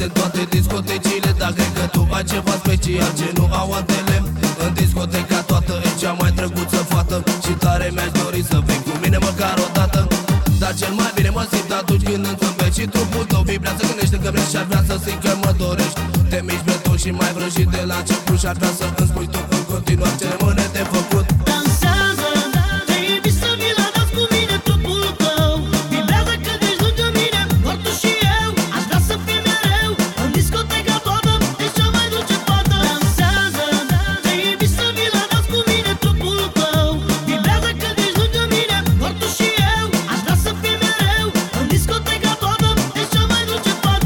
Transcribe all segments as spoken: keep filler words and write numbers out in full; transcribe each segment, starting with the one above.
de toate discotecile. Dar cred că tu ai ceva special ce nu au altele. În discoteca toată e cea mai drăguță fată și tare mi-aș dori să vii cu mine măcar o dată. Dar cel mai bine mă simt atunci când îmi zâmbești și trupul tău vibrează când ești lângă mine și ar vrea să simt că mă dorești. Te miști breton și mai vrăjit de la început și ar vrea să îmi spui tu în continuare ce rămâne de făcut. Dansează, te invit să vii la dans cu mine, trupul tău vibrează când ești lângă mine, doar tu și eu. Aș vrea să fii mereu în discoteca toată, ești cea mai dulce fată. Dansează, te invit să vii la dans cu mine, trupul tău vibrează când ești lângă mine, doar tu și eu. Aș vrea să fii mereu în discoteca toată, ești cea mai dulce fată.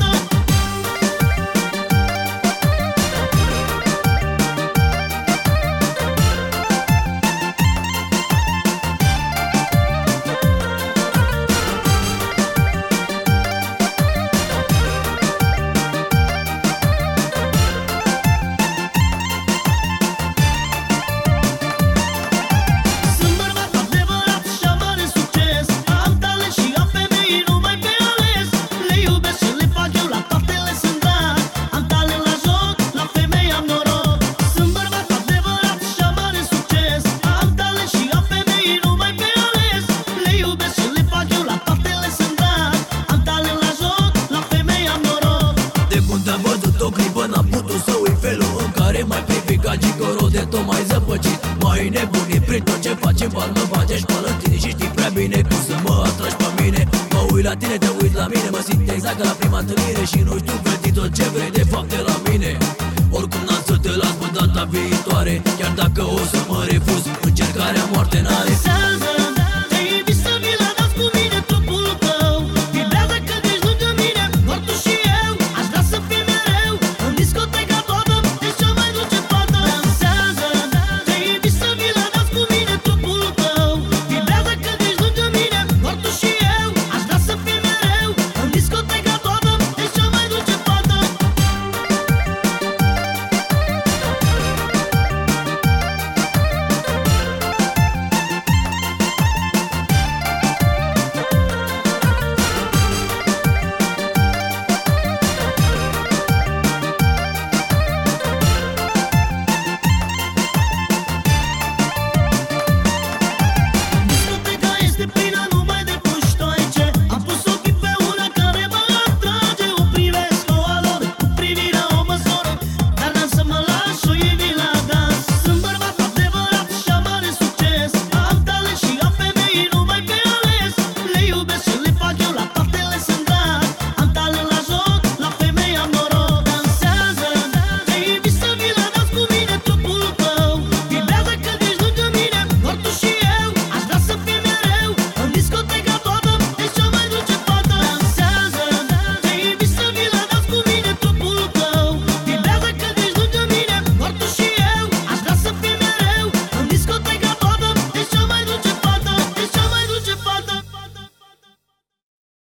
Sunt bărbat adevărat și am mare succes. Am talent și am femei numai pe ales. Le iubesc și le fac eu, la toate le sunt dat. Am talent la joc, la femei am noroc. Sunt bărbat adevărat și am mare succes. Am talent și am femei numai pe ales. Le iubesc și le fac eu, la toate le sunt dat. Am talent la joc, la femei am noroc. De când am văzut o clipă n-am putut să uit felul în care m-ai privit ca gigoro de tot mai zăpăcit. M-ai nebunit prin tot ce faci în bal, mă bage școală în tine și știi prea bine cum să mă atragi pe mine. Mă uit la tine, te uit la mine, mă simt exact ca la prima întâlnire și nu știu plăti tot ce vrei de fapt de la mine. Oricum n-am să te las pe data viitoare, chiar dacă o să mă refuz.